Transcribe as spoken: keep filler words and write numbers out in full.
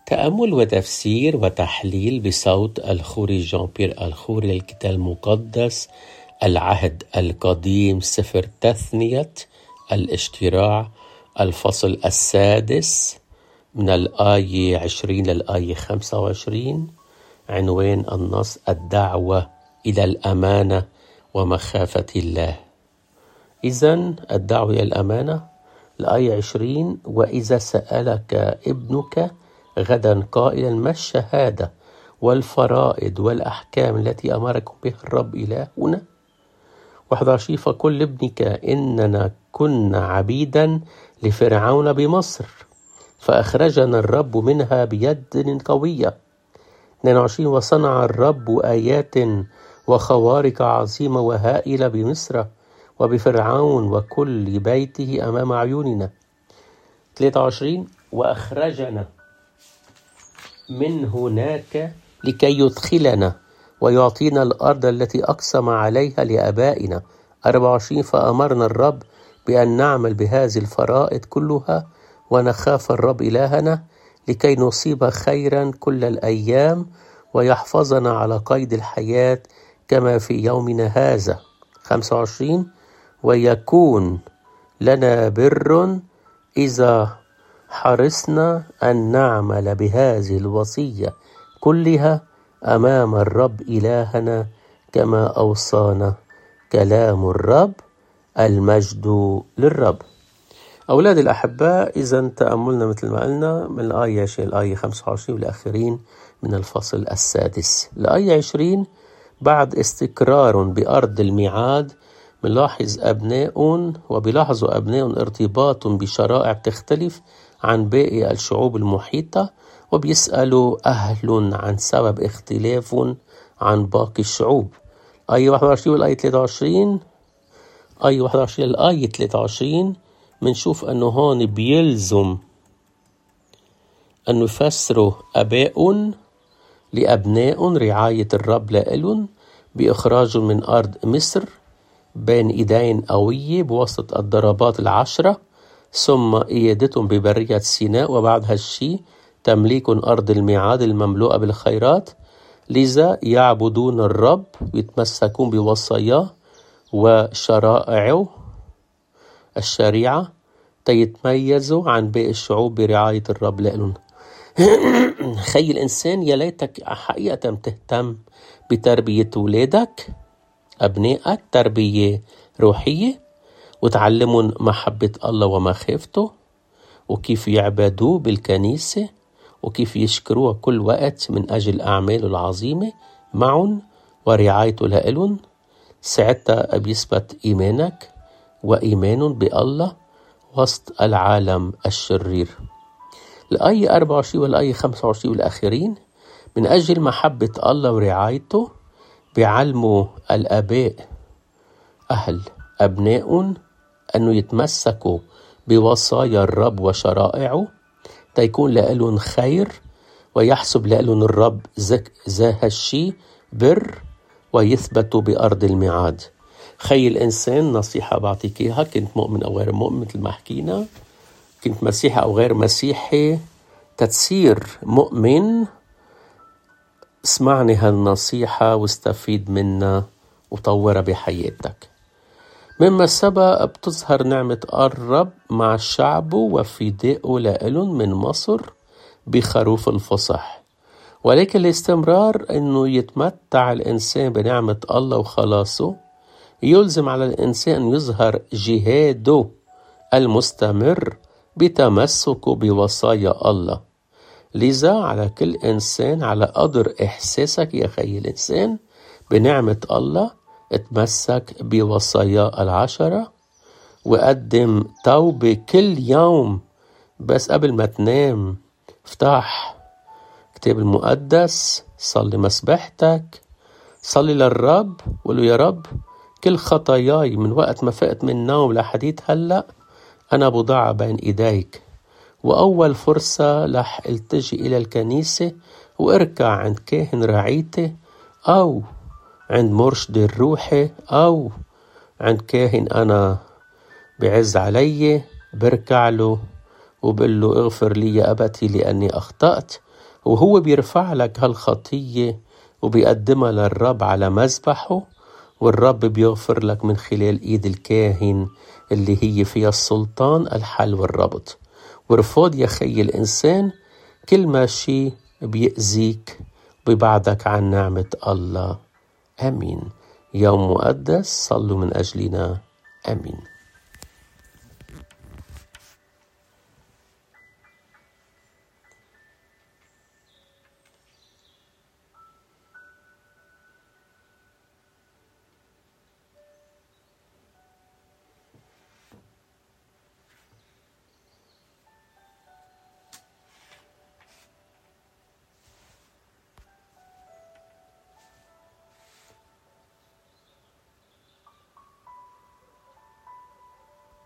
تأمل وتفسير وتحليل بصوت الخوري جان بيير الخوري للكتاب المقدس العهد القديم سفر تثنية الاشتراع الفصل السادس من الآية عشرين للآية خمسة وعشرين. عنوان النص: الدعوة إلى الأمانة ومخافة الله. إذن الدعوة إلى الأمانة. الآية عشرين: وإذا سألك ابنك غدا قائلا ما الشهادة والفرائض والأحكام التي أمركم بها الرب إلهنا؟ واحد وعشرين: فقل لابنك إننا كنا عبيدا لفرعون بمصر فأخرجنا الرب منها بيد قوية. اثنين وعشرين: وصنع الرب آيات وخوارق عظيمة وهائلة بمصر وبفرعون وكل بيته أمام عيوننا. ثلاثة وعشرين: وأخرجنا من هناك لكي يدخلنا ويعطينا الأرض التي أقسم عليها لآبائنا. أربعة وعشرين: فأمرنا الرب بأن نعمل بهذه الفرائض كلها ونخاف الرب إلهنا لكي نصيب خيرا كل الأيام ويحفظنا على قيد الحياة كما في يومنا هذا. خمسة وعشرين: ويكون لنا بر إذا حرصنا أن نعمل بهذه الوصية كلها أمام الرب إلهنا كما أوصانا كلام الرب، المجد للرب. أولاد الأحباء، إذا تأملنا مثل ما قلنا من الآية عشرين الآية خمسة وعشرين والآخرين من الفصل السادس. الآية عشرين: بعد استقرار بأرض الميعاد بنلاحظ أبناء وبيلاحظوا أبناء ارتباط بشرائع بتختلف عن باقي الشعوب المحيطة، وبيسألوا أهل عن سبب اختلاف عن باقي الشعوب. آية واحد وعشرين والآية ثلاثة وعشرين. آية واحد وعشرين الآية ثلاثة وعشرين منشوف أنه هون بيلزم أن يفسروا أباء لأبناء رعاية الرب لإلهم بإخراجهم من أرض مصر بين إيدين قوية بواسطة الضربات العشرة، ثم إيادتهم ببرية سيناء، وبعد هالشي تمليك أرض الميعاد المملوءة بالخيرات. لذا يعبدون الرب ويتمسكون بوصاياه وشرائعه الشريعة تيتميزوا عن باقي الشعوب برعاية الرب لهم. خي الإنسان، يا ليتك حقيقة تهتم بتربية أولادك أبنائك تربية روحية، وتعلمهم محبة الله ومخافته، وكيف يعبدوه بالكنيسة، وكيف يشكروه كل وقت من أجل أعماله العظيمة معهم ورعايته لإلهم. ساعتها بيثبت إيمانك وإيمان بالله وسط العالم الشرير. الآية أربعة وعشرين والآية خمسة وعشرين والآخرين: من أجل محبة الله ورعايته بيعلموا الآباء أهل أبناء أنه يتمسكوا بوصايا الرب وشرائعه تيكون لألون خير، ويحسب لألون الرب ذا هالشي بر، ويثبتوا بأرض الميعاد. خي الإنسان، نصيحة بعطيك إياها، كنت مؤمن أو غير مؤمن مثل ما حكينا، كنت مسيحي أو غير مسيحي، تتصير مؤمن، اسمعني هالنصيحة واستفيد منها وطورها بحياتك. مما سبق بتظهر نعمة الرب مع شعبه وفدائه لإلهم من مصر بخروف الفصح، ولكن الاستمرار أنه يتمتع الإنسان بنعمة الله وخلاصه يلزم على الإنسان أن يظهر جهاده المستمر بتمسكه بوصايا الله. لذا على كل إنسان على قدر إحساسك يا خي الإنسان بنعمة الله اتمسك بوصايا العشرة، وقدم توبة كل يوم. بس قبل ما تنام افتح كتاب المقدس، صلي مسبحتك، صلي للرب وقل له: يا رب، كل خطاياي من وقت ما فقت من النوم لحديت هلأ أنا بضعها بين إيديك، وأول فرصة رح التجي إلى الكنيسة واركع عند كاهن رعيتي أو عند مرشد الروحي أو عند كاهن أنا بعز علي، بركع له وبقول له: اغفر لي يا أبتي لأني أخطأت، وهو بيرفع لك هالخطية وبيقدمها للرب على مذبحه، والرب بيغفر لك من خلال إيد الكاهن اللي هي فيها السلطان الحل والربط. وارفض يا خي الإنسان كل ما شي بيأذيك وبيبعدك عن نعمة الله. آمين. يوم مقدس، صلوا من أجلنا. آمين.